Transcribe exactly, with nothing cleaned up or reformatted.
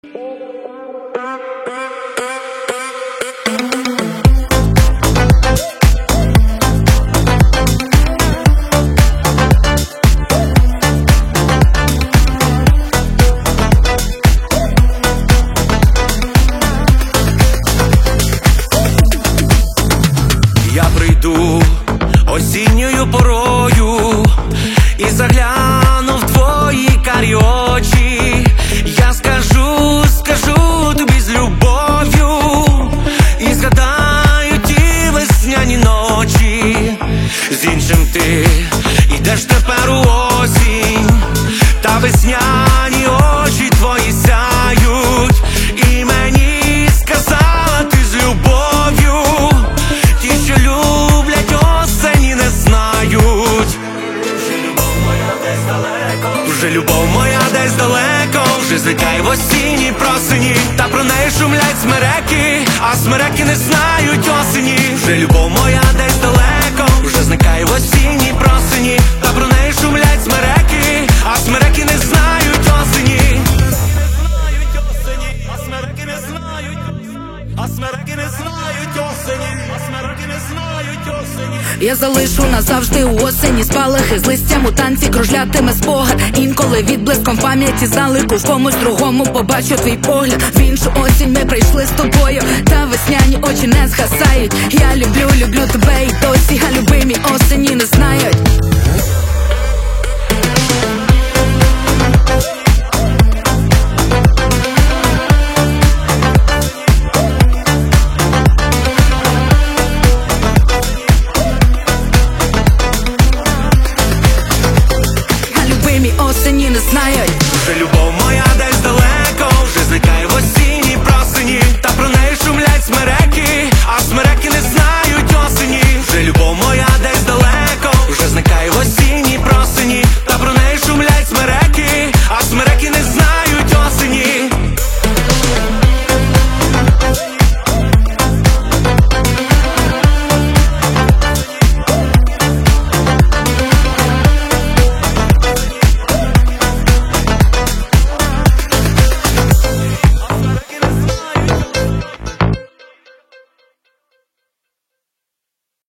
Я прийду осінньою порою і загляну в твої карі очі. Я скажу, скажу тобі з любов'ю, і згадаю ті весняні ночі. З іншим ти йдеш тепер у осінь, та весняні очі твої сяють. І мені сказала ти з любов'ю, ті, що люблять осені, не знають. Вже любов моя десь далеко, вже любов моя десь далеко, вже зникає в осінній просині, та про неї шумлять смереки, а смереки не знають осені. Вже любов моя десь далеко, вже зникає в осінній просині, та про неї шумлять смереки, а смереки не знають осені. А смереки не знають, а смереки не знають осені, а смереки не знають осені. Я залишу назавжди у осені спалахи з листям у танці кружлятиме спогад. Інколи відблиском пам'яті залику в комусь другому побачу твій погляд. В іншу осінь ми прийшли з тобою, та весняні очі не згасають. Я люблю, люблю тебе і досі, а любимі осені не знають.